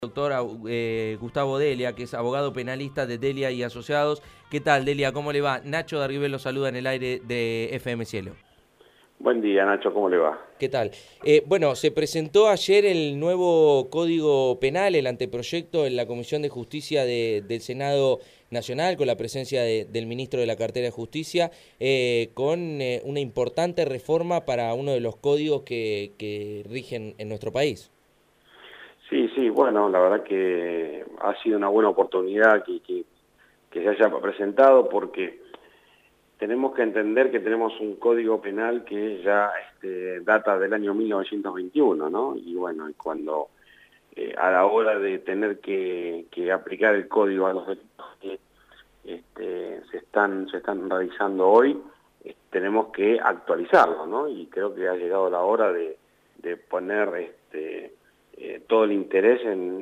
Doctor Gustavo Delia, que es abogado penalista de Delia y Asociados. ¿Qué tal, Delia? ¿Cómo le va? Nacho de Arribel lo saluda en el aire de FM Cielo. Buen día, Nacho, ¿cómo le va? ¿Qué tal? Bueno, se presentó ayer el nuevo Código Penal, el anteproyecto, en la Comisión de Justicia del Senado Nacional, con la presencia del ministro de la Cartera de Justicia, con una importante reforma para uno de los códigos que rigen en nuestro país. Sí, bueno, la verdad que ha sido una buena oportunidad que se haya presentado porque tenemos que entender que tenemos un código penal que ya data del año 1921, ¿no? Y bueno, cuando a la hora de tener que aplicar el código a los delitos que se están realizando hoy, tenemos que actualizarlo, ¿no? Y creo que ha llegado la hora de poner todo el interés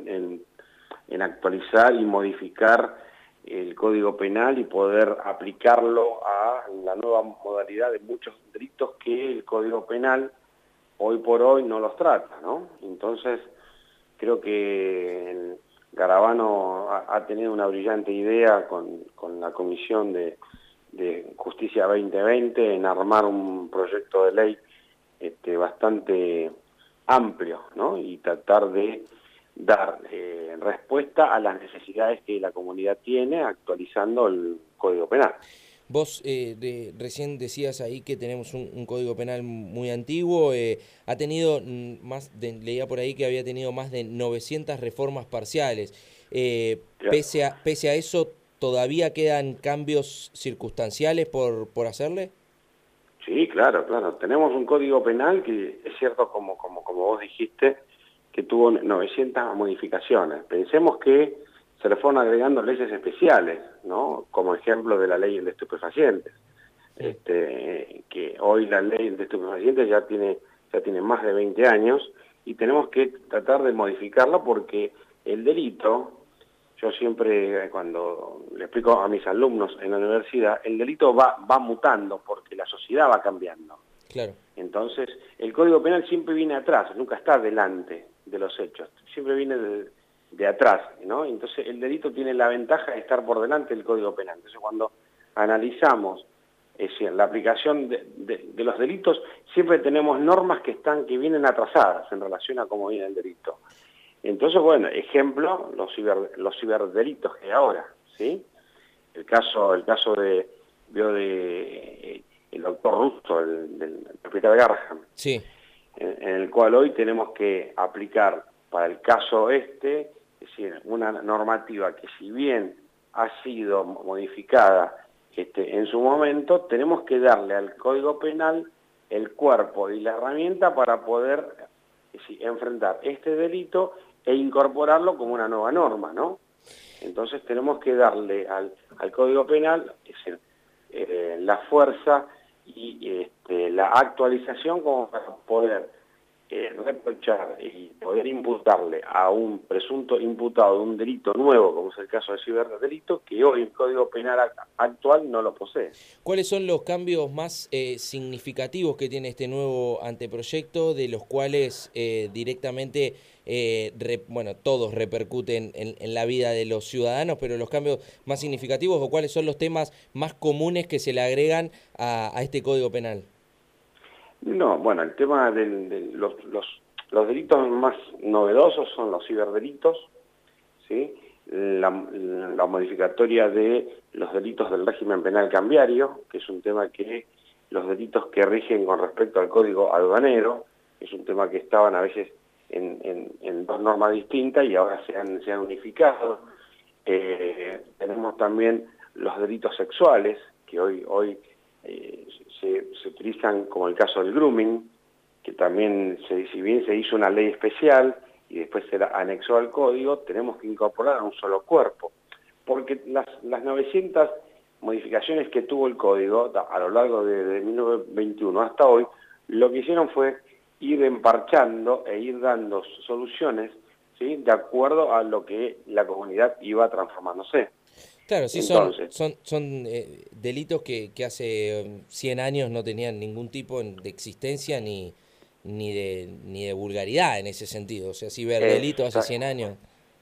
en actualizar y modificar el Código Penal y poder aplicarlo a la nueva modalidad de muchos delitos que el Código Penal hoy por hoy no los trata, ¿no? Entonces, creo que el Garabano ha tenido una brillante idea con la Comisión de Justicia 2020 en armar un proyecto de ley bastante amplio, ¿no? Y tratar de dar respuesta a las necesidades que la comunidad tiene actualizando el Código Penal. Vos recién decías ahí que tenemos un código penal muy antiguo, ha tenido leía por ahí que había tenido más de 900 reformas parciales. Pese a eso, ¿todavía quedan cambios circunstanciales por hacerle? Sí, claro. Tenemos un Código Penal que es cierto, como vos dijiste, que tuvo 900 modificaciones. Pensemos que se le fueron agregando leyes especiales, ¿no? Como ejemplo de la ley de estupefacientes. Sí. Que hoy la ley de estupefacientes ya tiene más de 20 años y tenemos que tratar de modificarla porque el delito, yo siempre cuando le explico a mis alumnos en la universidad, el delito va mutando porque la sociedad va cambiando. Claro. Entonces, el Código Penal siempre viene atrás, nunca está delante de los hechos, siempre viene de atrás, ¿no? Entonces, el delito tiene la ventaja de estar por delante del Código Penal. Entonces, cuando analizamos la aplicación de los delitos, siempre tenemos normas que vienen atrasadas en relación a cómo viene el delito. Entonces, bueno, ejemplo, los ciberdelitos que hay ahora, ¿sí? El caso de el doctor Russo, del hospital Garrahan, Sí. en el cual hoy tenemos que aplicar para el caso es decir, una normativa que si bien ha sido modificada en su momento, tenemos que darle al Código Penal el cuerpo y la herramienta para poder enfrentar este delito e incorporarlo como una nueva norma, ¿no? Entonces tenemos que darle al Código Penal la fuerza y la actualización como para poder reprochar y poder imputarle a un presunto imputado de un delito nuevo, como es el caso de ciberdelito, que hoy el Código Penal actual no lo posee. ¿Cuáles son los cambios más significativos que tiene este nuevo anteproyecto, de los cuales directamente, bueno, todos repercuten en la vida de los ciudadanos, pero los cambios más significativos, o cuáles son los temas más comunes que se le agregan a este Código Penal? No, bueno, el tema de los delitos más novedosos son los ciberdelitos, ¿sí? La modificatoria de los delitos del régimen penal cambiario, que es un tema que los delitos que rigen con respecto al código aduanero, que es un tema que estaban a veces en dos normas distintas y ahora se han unificado. Tenemos también los delitos sexuales, que hoy se utilizan, como el caso del grooming, que también, si bien se hizo una ley especial y después se anexó al código, tenemos que incorporar a un solo cuerpo, porque las 900 modificaciones que tuvo el código a lo largo de 1921 hasta hoy, lo que hicieron fue ir emparchando e ir dando soluciones, ¿sí?, de acuerdo a lo que la comunidad iba transformándose. Claro, sí, Entonces, son delitos que hace 100 años no tenían ningún tipo de existencia ni de vulgaridad en ese sentido. O sea, ciberdelito hace 100 años.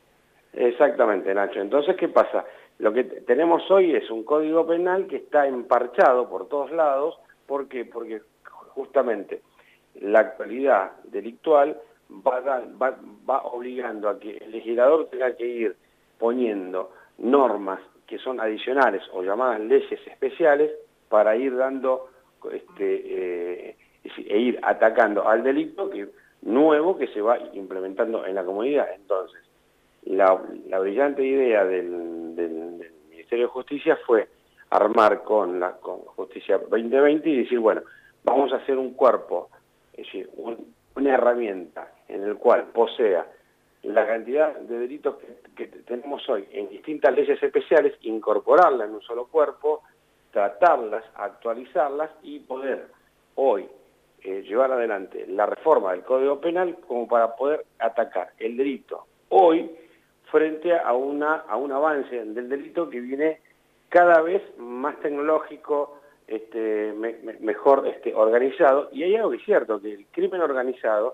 Exactamente, Nacho. Entonces, ¿qué pasa? Lo que tenemos hoy es un código penal que está emparchado por todos lados. ¿Por qué? Porque justamente la actualidad delictual va obligando a que el legislador tenga que ir poniendo normas que son adicionales o llamadas leyes especiales para ir dando e ir atacando al delito nuevo que se va implementando en la comunidad. Entonces, la brillante idea del Ministerio de Justicia fue armar con Justicia 2020 y decir, bueno, vamos a hacer un cuerpo, es decir, una herramienta en el cual posea la cantidad de delitos que tenemos hoy en distintas leyes especiales, incorporarlas en un solo cuerpo, tratarlas, actualizarlas y poder hoy llevar adelante la reforma del Código Penal como para poder atacar el delito hoy frente a un avance del delito que viene cada vez más tecnológico, mejor organizado. Y hay algo que es cierto, que el crimen organizado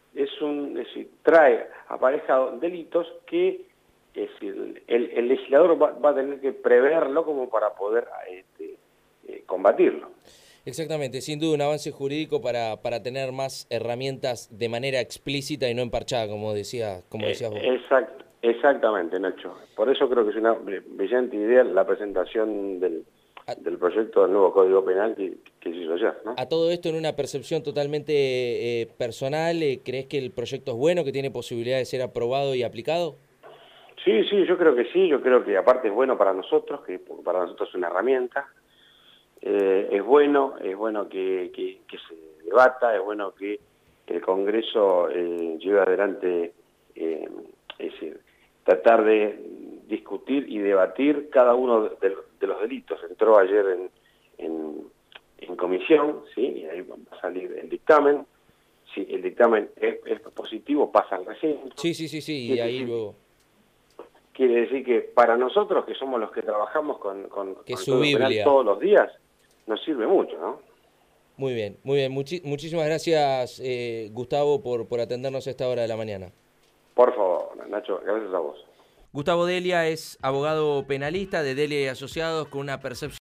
trae aparejado delitos que el legislador va a tener que preverlo como para poder combatirlo. Exactamente, sin duda un avance jurídico para tener más herramientas de manera explícita y no emparchada, como decías vos. Exactamente, Nacho. Por eso creo que es una brillante idea la presentación del proyecto del nuevo Código Penal que se hizo ayer, ¿no? A todo esto, en una percepción totalmente personal, ¿crees que el proyecto es bueno, que tiene posibilidad de ser aprobado y aplicado? Sí, yo creo que sí. Yo creo que aparte es bueno para nosotros, que para nosotros es una herramienta. Es bueno que se debata, es bueno que el Congreso lleve adelante, es decir, tratar de discutir y debatir cada uno de los delitos. Entró ayer en comisión, ¿sí? Y ahí va a salir el dictamen. Si el dictamen es positivo, pasa al recinto. Sí, y ahí luego... Quiere decir que para nosotros, que somos los que trabajamos con que el su Código Penal todos los días, nos sirve mucho, ¿no? Muy bien. Muchísimas gracias, Gustavo, por atendernos a esta hora de la mañana. Por favor, Nacho, gracias a vos. Gustavo Delia es abogado penalista de Delia y Asociados con una percepción